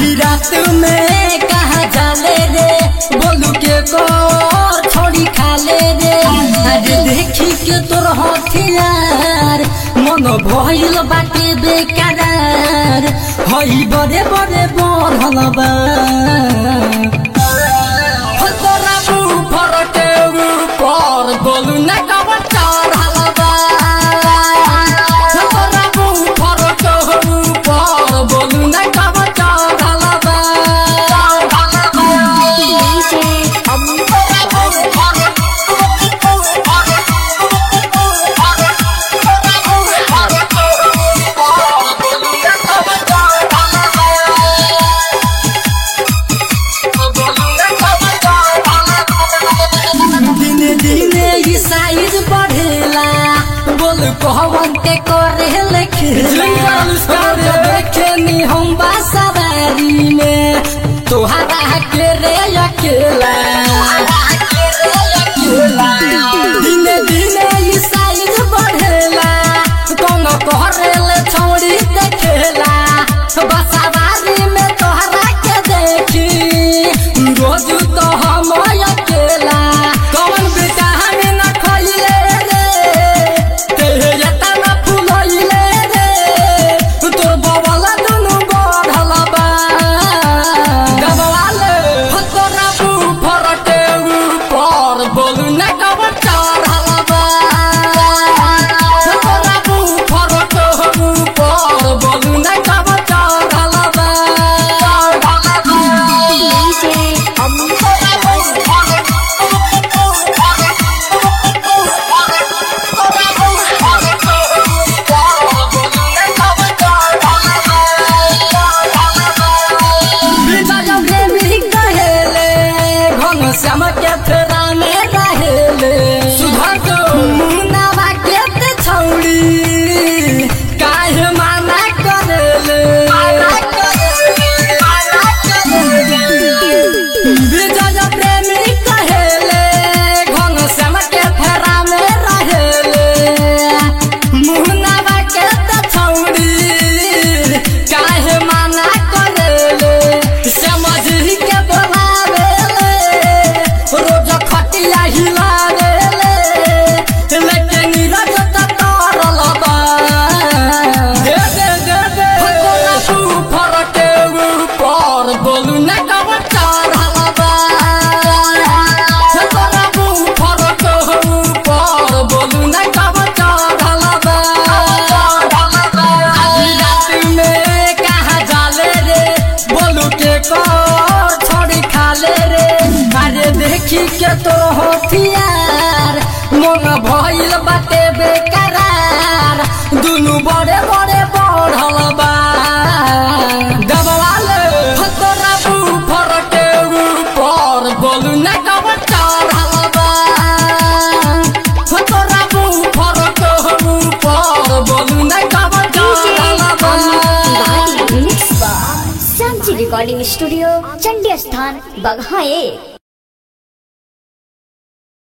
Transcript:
आधी रात में कहाँ जाले रे बोलू के को छोड़ी खाले रे अरे देखी के तोर हथियार मन भइल बाटे बेकरार हई बड़े बड़े बढ़ल बा तोरा ऊपर के ऊपर बोलू ना कब चढ़ल बा तोरा ऊपर के ऊपर बोलू ना कब चढ़ल बा कहवन के करे खेनी हम बासवारी में तोहरा के रे अकेला दिने दिने ई साइज बढ़ेला कौन कहरेले छोड़ी देखेला बासवारी में तोहरा के देखी रोज तो हम अकेला कौन बेटा हमें न खइले श्याम के फेरा में रहेले सुधर को मुन्नावा के ते छौड़ी काहे माना करेले विजय प्रेमी कहेले घन श्याम के फेरा में रहेले मुन्नावा के ते छौड़ी काहे माना करेले श्याम जी के रोज खटिया हिला रे लेकिन नीरज तरल बा दे दे दे दे ऊपर के ऊपर बोलू ना कब चढ़ल बा तोरा ऊपर के ऊपर बोलू ना कब चढ़ल बा आधी रात में कहाँ जाले रे बोलू के को छोड़ी खाले रे देखी के तो हथियार मन भइल बाटे बेकरार दुनु बड़े बड़े बढ़ल बा दबवाले तोरा ऊपर के ऊपर बोलू ना कब चढ़ल बा तोरा ऊपर के ऊपर बोलू ना कब चढ़ल बा रिकॉर्डिंग स्टूडियो चंडी स्थान बघाए।